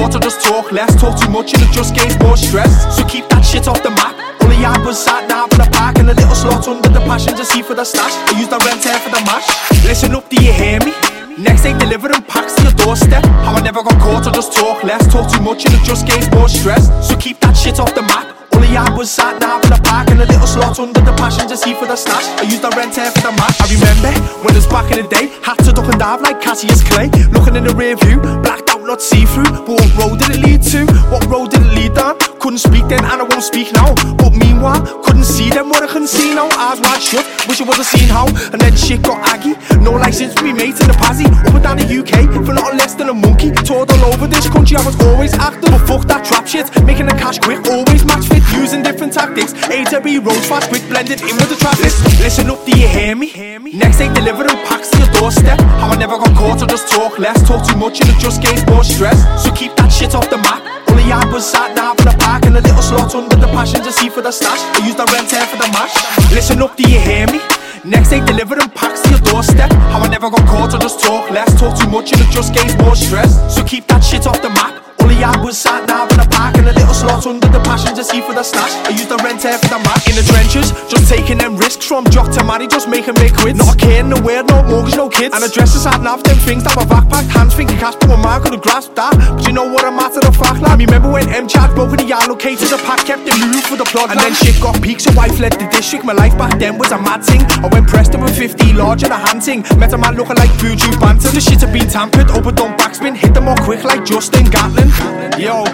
caught, I just talk less. Talk too much and it just gains more stress. So keep that shit off the map. All the yard was sat down for the park and a little slot under the passenger seat for the stash. I used the rent hair for the mash. Listen up, do you hear me? Next day delivering packs to your doorstep. How I never got caught, I just talk less. Talk too much and it just gains more stress. So keep that shit off the map. All the yard was sat down for the park and a little slot under the passenger seat for the stash. I used the rent hair for the mash. I remember when it was back in the day, had to duck and dive like Cassius Clay. Looking in the rear view, blacked out, not see-through. But what road did it lead to? What road did it lead down? Couldn't speak then and I won't speak now. But meanwhile, couldn't see them what I couldn't see now. Eyes wide shut, wish I would've seen how. And then shit got aggy. No license to be made in the Pazzy. Up and down the UK for not less than a monkey. Toured all over this country, I was always active. But fuck that trap shit, making the cash quick. Always match fit, using different tactics. A to B roads fast, quick blended in with the traffic. Listen up, do you hear me? Next day delivering packs to your doorstep. How I never got caught, I just talk less. Talk too much and it just gains more stress. So keep that shit off the map. All the yard was sat down for the park and a little slot under the passenger seat for the stash. I used the rent hair for the mash. Listen up, do you hear me? Next day delivering packs to your doorstep. How I never got caught, I just talk less. Talk too much and it just gains more stress. So keep that shit off the map. All the yard was sat down for the park and a little slot under the passenger seat for the stash. I used the rent hair for the mash. In the trenches, just taking them risks from jock to marry, just making big quits. Not caring, no weird, no mortgage, no kids. And the dresses hadn't have them things that were backpacked. Hands thinking cash, but my man could've grasped that. But you know what, a matter of fact, like, I remember when M-Chad broke in the yard, located the pack, kept the move for the plug. And then shit got peaked, so I fled the district. My life back then was a mad thing. I went Preston with 50 large and a hand ting. Met a man looking like Buju Banton. The shit had been tampered, overdone backspin. Hit them all quick like Justin Gatlin. Yo,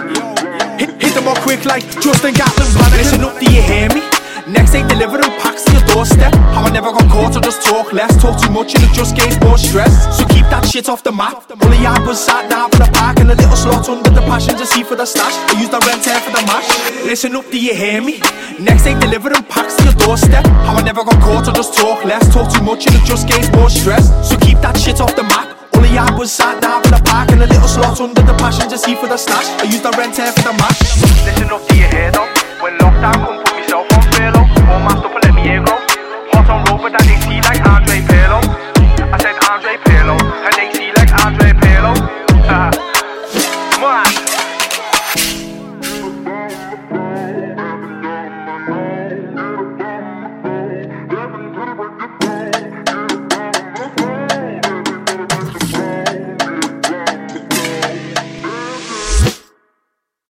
hit them all quick like Justin Gatlin. Listen up, do you hear me? Next day delivering packs to your doorstep. How I never got caught, I just talk less. Talk too much and it just gains more stress. So keep that shit off the map. All the yard was sat down for the park and a little slot under the passenger seat for the stash. I used the rent hair for the mash. Listen up, do you hear me? Next day delivering packs to your doorstep. How I never got caught, I just talk less. Talk too much and it just gains more stress. So keep that shit off the map. All the yard was sat down for the park and a little slot under the passenger seat for the stash. I used the rent hair for the mash. Listen up, do you hear though? When lockdown comes